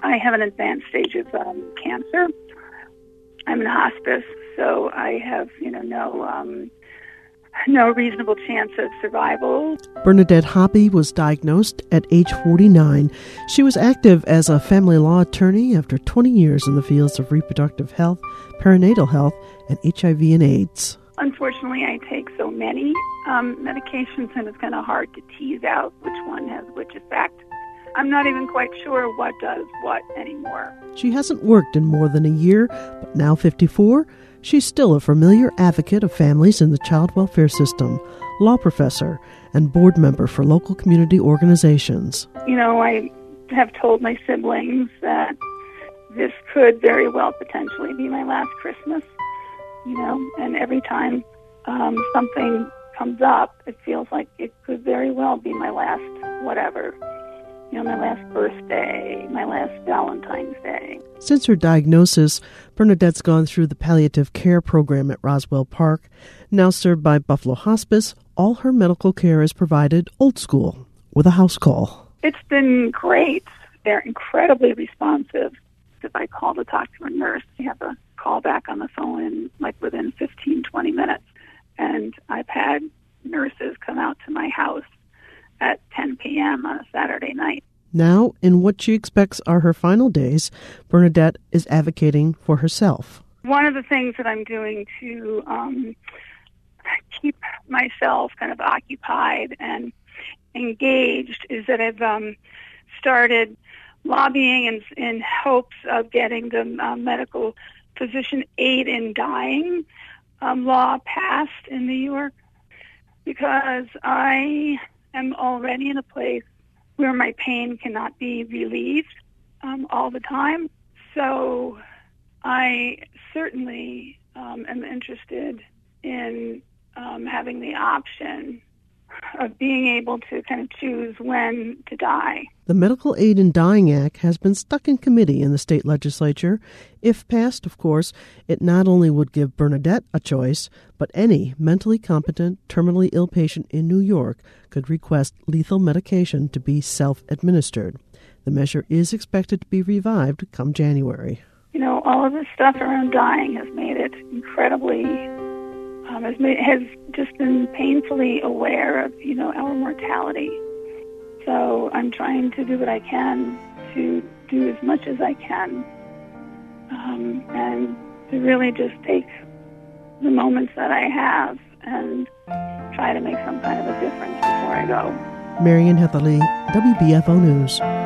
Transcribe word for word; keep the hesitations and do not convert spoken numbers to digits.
I have an advanced stage of um, cancer. I'm in hospice, so I have, you know, no um, no reasonable chance of survival. Bernadette Hoppe was diagnosed at age forty-nine. She was active as a family law attorney after twenty years in the fields of reproductive health, perinatal health, and H I V and AIDS. Unfortunately, I take so many um, medications, and it's kind of hard to tease out which one has which effect. I'm not even quite sure what does what anymore. She hasn't worked in more than a year, but now fifty-four, she's still a familiar advocate of families in the child welfare system, law professor, and board member for local community organizations. You know, I have told my siblings that this could very well potentially be my last Christmas, you know, and every time um, something comes up, it feels like it could very well be my last whatever. You know, my last birthday, my last Valentine's Day. Since her diagnosis, Bernadette's gone through the palliative care program at Roswell Park. Now served by Buffalo Hospice, all her medical care is provided old school, with a house call. It's been great. They're incredibly responsive. If I call to talk to a nurse, we have a call back on the phone in like within fifteen, twenty minutes. And I've had nurses come out to my house at ten p.m. on a Saturday night. Now, in what she expects are her final days, Bernadette is advocating for herself. One of the things that I'm doing to um, keep myself kind of occupied and engaged is that I've um, started lobbying in, in hopes of getting the uh, medical physician aid in dying um, law passed in New York, because I am already in a place where my pain cannot be relieved um, all the time. So I certainly um, am interested in um, having the option of being able to kind of choose when to die. The Medical Aid in Dying Act has been stuck in committee in the state legislature. If passed, of course, it not only would give Bernadette a choice, but any mentally competent, terminally ill patient in New York could request lethal medication to be self-administered. The measure is expected to be revived come January. You know, all of this stuff around dying has made it incredibly, um, has, made, has just been painfully aware of, you know, our mortality. So I'm trying to do what I can to do as much as I can, um, and to really just take the moments that I have and try to make some kind of a difference before I go. Marian Heatherly, W B F O News.